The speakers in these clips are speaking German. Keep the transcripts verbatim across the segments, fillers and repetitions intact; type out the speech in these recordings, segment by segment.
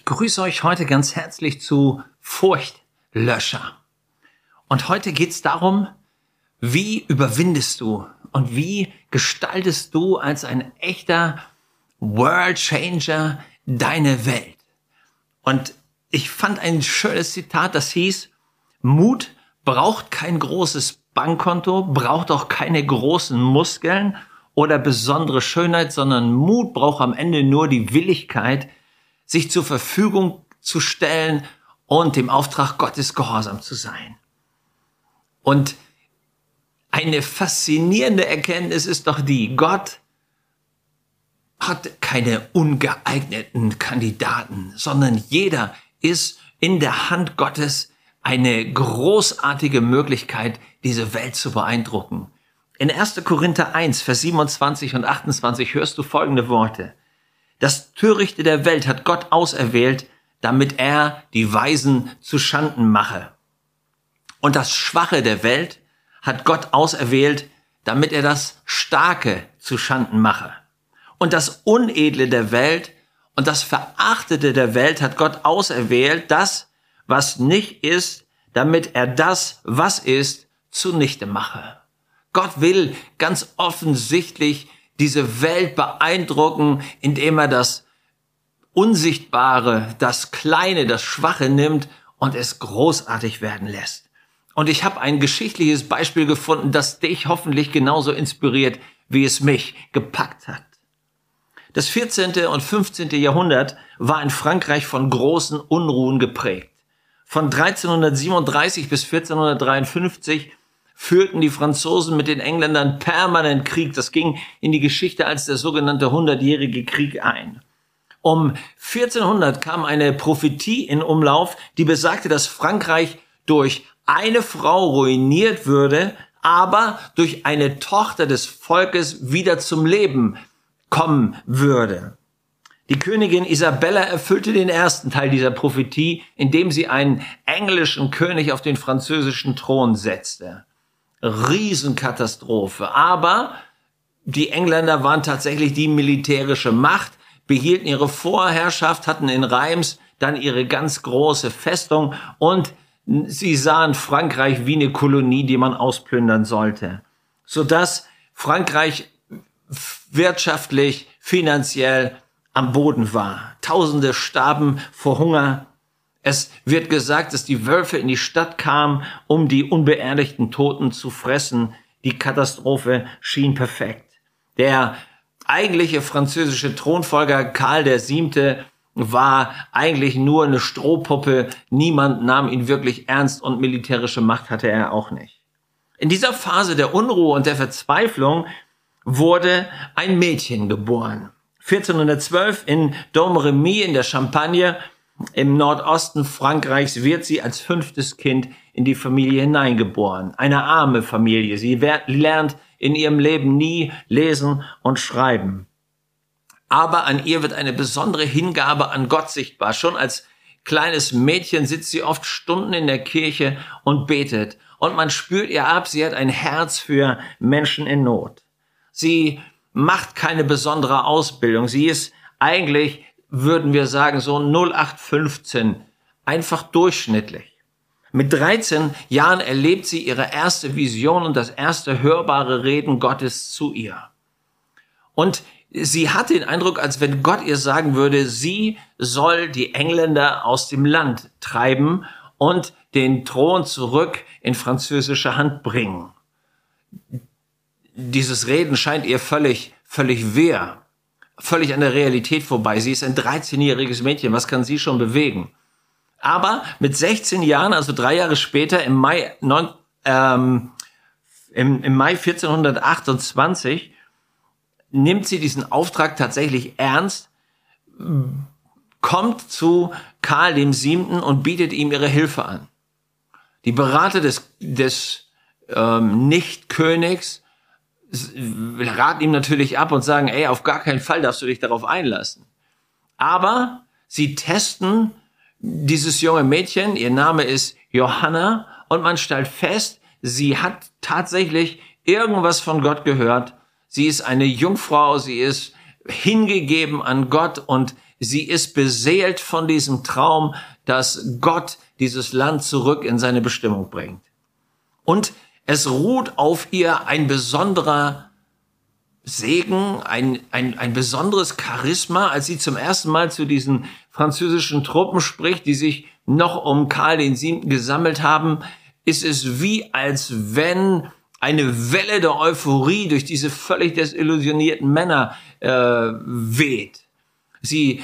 grüße euch heute ganz herzlich zu Furchtlöscher. Und heute geht es darum, wie überwindest du und wie gestaltest du als ein echter World Changer deine Welt. Und ich fand ein schönes Zitat, das hieß: Mut braucht kein großes Bankkonto, braucht auch keine großen Muskeln oder besondere Schönheit, sondern Mut braucht am Ende nur die Willigkeit, sich zur Verfügung zu stellen und dem Auftrag Gottes gehorsam zu sein. Und eine faszinierende Erkenntnis ist doch die: Gott hat keine ungeeigneten Kandidaten, sondern jeder ist in der Hand Gottes eine großartige Möglichkeit, diese Welt zu beeindrucken. In erster Korinther eins, Vers siebenundzwanzig und achtundzwanzig hörst du folgende Worte: Das Törichte der Welt hat Gott auserwählt, damit er die Weisen zu Schanden mache. Und das Schwache der Welt hat Gott auserwählt, damit er das Starke zu Schanden mache. Und das Unedle der Welt und das Verachtete der Welt hat Gott auserwählt, das, was nicht ist, damit er das, was ist, zunichte mache. Gott will ganz offensichtlich diese Welt beeindrucken, indem er das Unsichtbare, das Kleine, das Schwache nimmt und es großartig werden lässt. Und ich habe ein geschichtliches Beispiel gefunden, das dich hoffentlich genauso inspiriert, wie es mich gepackt hat. Das vierzehnte und fünfzehnte Jahrhundert war in Frankreich von großen Unruhen geprägt. Von dreizehnhundertsiebenunddreißig bis vierzehnhundertdreiundfünfzig führten die Franzosen mit den Engländern permanent Krieg. Das ging in die Geschichte als der sogenannte Hundertjährige Krieg ein. Um vierzehnhundert kam eine Prophetie in Umlauf, die besagte, dass Frankreich durch eine Frau ruiniert würde, aber durch eine Tochter des Volkes wieder zum Leben kommen würde. Die Königin Isabella erfüllte den ersten Teil dieser Prophetie, indem sie einen englischen König auf den französischen Thron setzte. Riesenkatastrophe. Aber die Engländer waren tatsächlich die militärische Macht, behielten ihre Vorherrschaft, hatten in Reims dann ihre ganz große Festung und sie sahen Frankreich wie eine Kolonie, die man ausplündern sollte, sodass Frankreich wirtschaftlich, finanziell am Boden war. Tausende starben vor Hunger. Es wird gesagt, dass die Wölfe in die Stadt kamen, um die unbeerdigten Toten zu fressen. Die Katastrophe schien perfekt. Der eigentliche französische Thronfolger Karl der Siebte war eigentlich nur eine Strohpuppe. Niemand nahm ihn wirklich ernst und militärische Macht hatte er auch nicht. In dieser Phase der Unruhe und der Verzweiflung wurde ein Mädchen geboren. vierzehnhundertzwölf in Domremy in der Champagne im Nordosten Frankreichs wird sie als fünftes Kind in die Familie hineingeboren. Eine arme Familie. Sie lernt in ihrem Leben nie lesen und schreiben. Aber an ihr wird eine besondere Hingabe an Gott sichtbar. Schon als kleines Mädchen sitzt sie oft Stunden in der Kirche und betet. Und man spürt ihr ab, sie hat ein Herz für Menschen in Not. Sie macht keine besondere Ausbildung. Sie ist eigentlich, würden wir sagen, so null acht fünfzehn, einfach durchschnittlich. Mit dreizehn Jahren erlebt sie ihre erste Vision und das erste hörbare Reden Gottes zu ihr. Und sie hat den Eindruck, als wenn Gott ihr sagen würde, sie soll die Engländer aus dem Land treiben und den Thron zurück in französische Hand bringen. Dieses Reden scheint ihr völlig, völlig wehr, völlig an der Realität vorbei. Sie ist ein dreizehnjähriges Mädchen. Was kann sie schon bewegen? Aber mit sechzehn Jahren, also drei Jahre später, im Mai, neun, ähm, im, im Mai vierzehnhundertachtundzwanzig, nimmt sie diesen Auftrag tatsächlich ernst, kommt zu Karl dem Siebten und bietet ihm ihre Hilfe an. Die Berater des, des ähm, Nicht-Königs raten ihm natürlich ab und sagen, ey, auf gar keinen Fall darfst du dich darauf einlassen. Aber sie testen dieses junge Mädchen, ihr Name ist Johanna, und man stellt fest, sie hat tatsächlich irgendwas von Gott gehört. Sie ist eine Jungfrau, sie ist hingegeben an Gott und sie ist beseelt von diesem Traum, dass Gott dieses Land zurück in seine Bestimmung bringt. Und es ruht auf ihr ein besonderer Segen, ein, ein, ein besonderes Charisma, als sie zum ersten Mal zu diesen französischen Truppen spricht, die sich noch um Karl den Siebten gesammelt haben, ist es wie, als wenn eine Welle der Euphorie durch diese völlig desillusionierten Männer äh, weht. Sie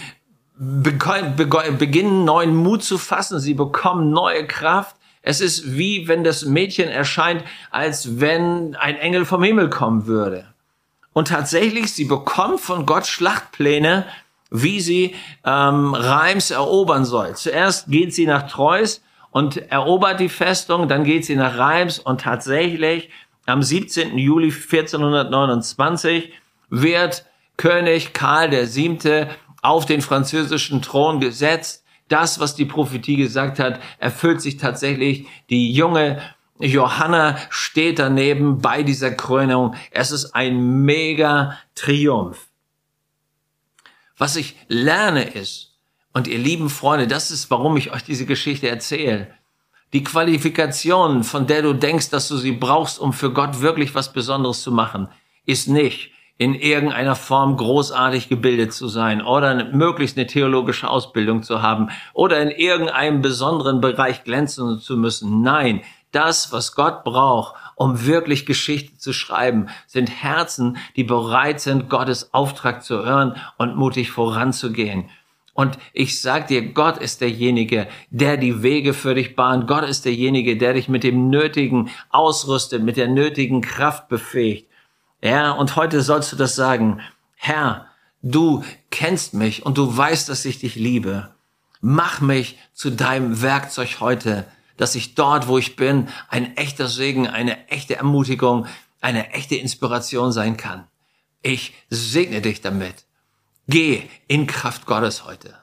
beginnen neuen Mut zu fassen, sie bekommen neue Kraft. Es ist wie, wenn das Mädchen erscheint, als wenn ein Engel vom Himmel kommen würde. Und tatsächlich, sie bekommt von Gott Schlachtpläne, wie sie ähm, Reims erobern soll. Zuerst geht sie nach Troyes und erobert die Festung, dann geht sie nach Reims und tatsächlich am siebzehnten Juli vierzehnhundertneunundzwanzig wird König Karl der Siebte auf den französischen Thron gesetzt. Das, was die Prophetie gesagt hat, erfüllt sich tatsächlich. Die junge Johanna steht daneben bei dieser Krönung. Es ist ein mega Triumph. Was ich lerne ist, und ihr lieben Freunde, das ist, warum ich euch diese Geschichte erzähle, die Qualifikation, von der du denkst, dass du sie brauchst, um für Gott wirklich was Besonderes zu machen, ist nicht, in irgendeiner Form großartig gebildet zu sein oder möglichst eine theologische Ausbildung zu haben oder in irgendeinem besonderen Bereich glänzen zu müssen. Nein, das, was Gott braucht, um wirklich Geschichte zu schreiben, sind Herzen, die bereit sind, Gottes Auftrag zu hören und mutig voranzugehen. Und ich sag dir, Gott ist derjenige, der die Wege für dich bahnt. Gott ist derjenige, der dich mit dem Nötigen ausrüstet, mit der nötigen Kraft befähigt. Ja, und heute sollst du das sagen: Herr, du kennst mich und du weißt, dass ich dich liebe. Mach mich zu deinem Werkzeug heute, dass ich dort, wo ich bin, ein echter Segen, eine echte Ermutigung, eine echte Inspiration sein kann. Ich segne dich damit. Geh in Kraft Gottes heute.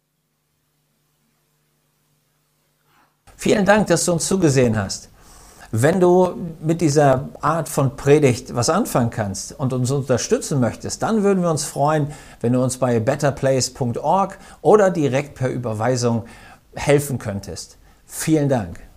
Vielen Dank, dass du uns zugesehen hast. Wenn du mit dieser Art von Predigt was anfangen kannst und uns unterstützen möchtest, dann würden wir uns freuen, wenn du uns bei better place punkt org oder direkt per Überweisung helfen könntest. Vielen Dank.